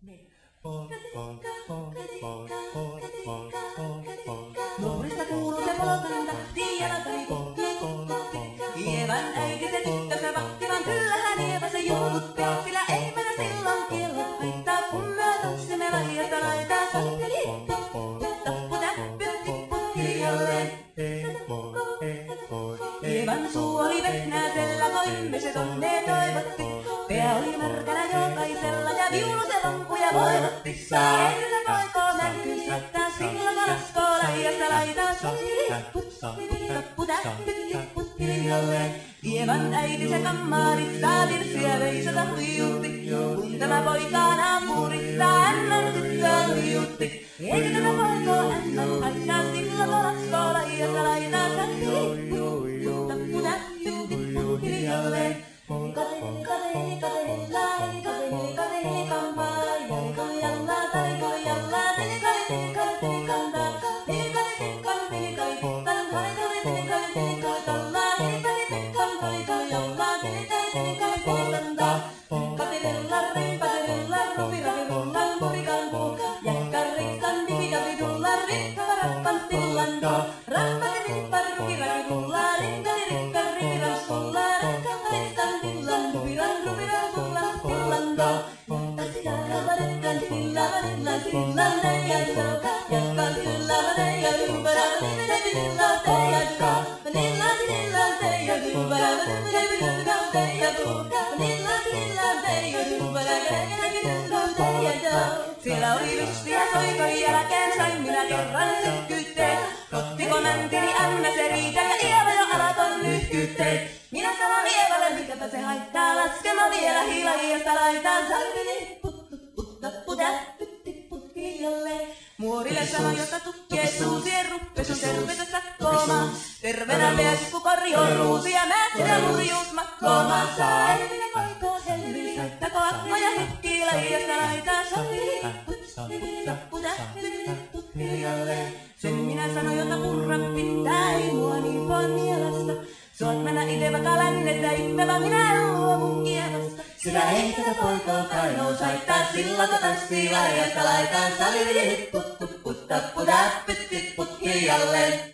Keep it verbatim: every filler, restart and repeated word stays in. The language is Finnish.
Muurista kuuluu se polkanta, tiiälläpäin kokki. Ievan äiti se tyttönsä vakkivan, kyllähän Ieva se juututti. Sillä ei mennä silloin kellot haittaa, kun me tanssimme laidasta laitaan. Sakkeli, tappu täppy, tippu hiljalleen. Ievan suu oli vehnäisellä, voimme se tonne toivotti. Pää oli märkänä jokaisella ja viulu se lampuja voivotti. Saa ennen voikoo näkyy syöttää, silloin alaskoo laidasta laitaan. Sakkeli, tappu täppy, tippu hiljalleen. Ievan äiti se kammarissa virsiä veisata huijutti. Kun tämä poika naapurissa hän on tyttöä huijutti. Eikä tämä poikoo hän on haittaa, silloin alaskoo laidasta laitaan. Sakkeli, tappu täppy, tippu hiljalleen. Siellä oli lystiä soikon jälkeen, sain minä kerran sykkyytteen. Kottiko mänteli ämmä se riitä ja Ieva jo alaton nyhkyytteen. Minä sanon Ievalle, mikäpä se haittaa, laskema vielä hiilajasta laitaan. Salvini, puttu, puttappu, täppy, tippu hiljalleen. Muorille sanoi, jotta tukkee suusien ruppesun tervetä sakkoomaan. Terveenä mies kukori on ruusi ja mätsä murjuus makkoomaan. Saa elvinen koikoo helvini, sattako akkoja hykkii laidasta laitaan. Salvini, puttappu, täppy, tippu hiljalleen. Sen minä sanoin, jota purra pitää, ei mua niin vaan mielestä. Suot mennä ite vaikka lännettä ittevä, minä luovun Ievasta. Sillä ei tätä poikoo kainous haittaa, sillä kun tanssii laidasta laitaan. Salvini, puttu, puttappu, täppy, tippu hiljalleen.